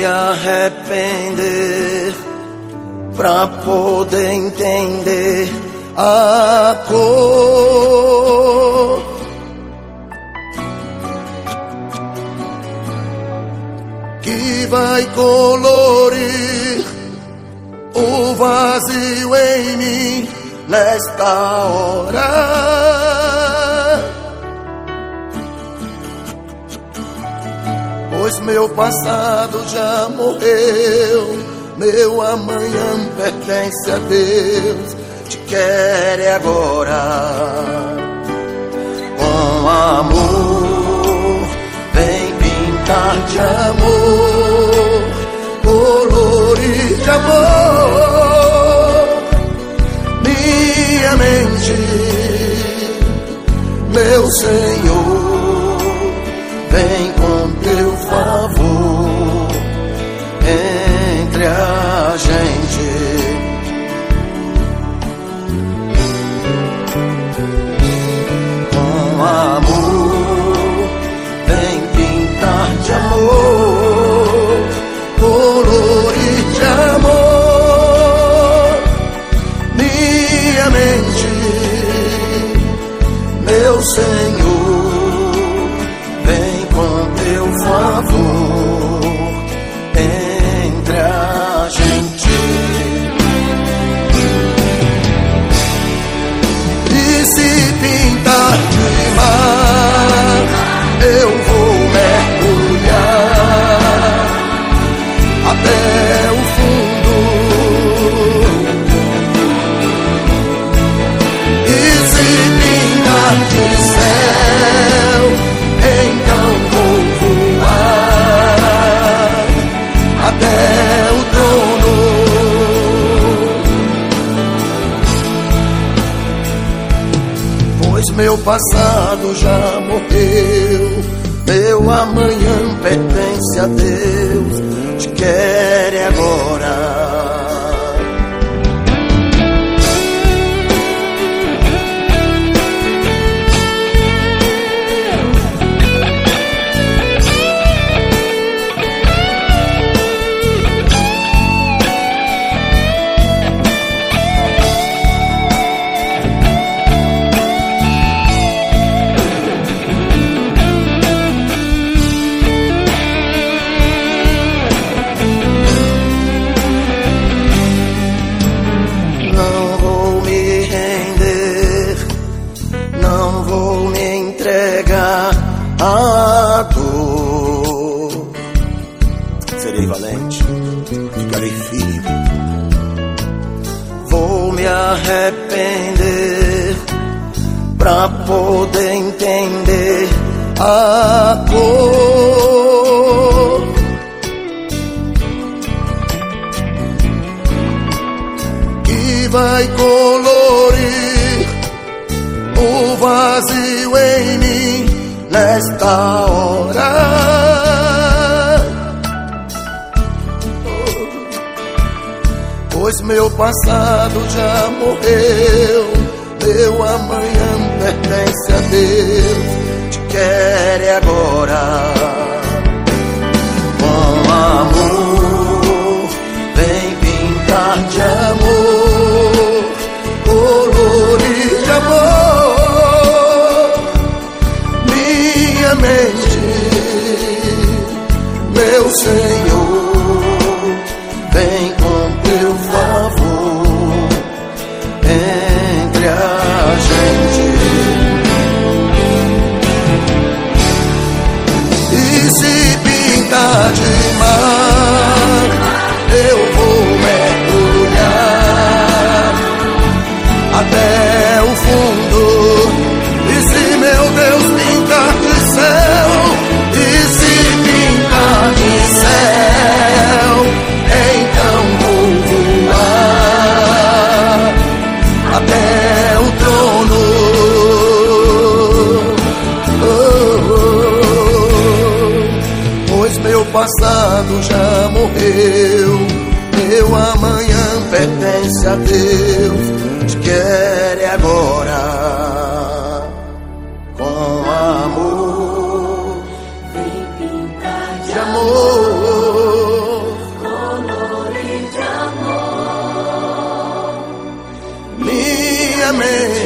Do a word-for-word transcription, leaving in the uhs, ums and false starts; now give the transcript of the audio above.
arrepender pra poder entender a cor que vai colorir o vazio em mim nesta hora. Pois meu passado já morreu, meu amanhã pertence a Deus, te quer agora. Com amor, vem pintar de amor, colorir de amor minha mente, meu Senhor, vem com teu favor entre a gente. Com amor, vem pintar de amor, colorir de amor minha mente, meu Senhor, vem com teu favor entre a gente. E se pintar de mar, eu vou mergulhar até o fundo. E se pintar de céu, então vou voar até o trono. Pois meu passado já morreu, meu amanhã pertence a Deus, te quer agora. A dor, serei valente, ficarei firme, vou me arrepender pra poder entender a cor que vai colorir o vazio em mim nesta hora. Pois meu passado já morreu, meu amanhã pertence a Deus, te quer agora. Com amor, vem pintar de amor, colorir de amor minha mente, meu Senhor, vem com teu favor entre a gente. E se pintar de mar, eu vou mergulhar até o fundo. E se meu Deus pintar de céu, e se pintar de céu, então vou voar até o trono. Oh, oh, oh. Pois meu passado já morreu, meu amanhã pertence a Deus, te quer agora. Com amor, vem pintar de amor, vem.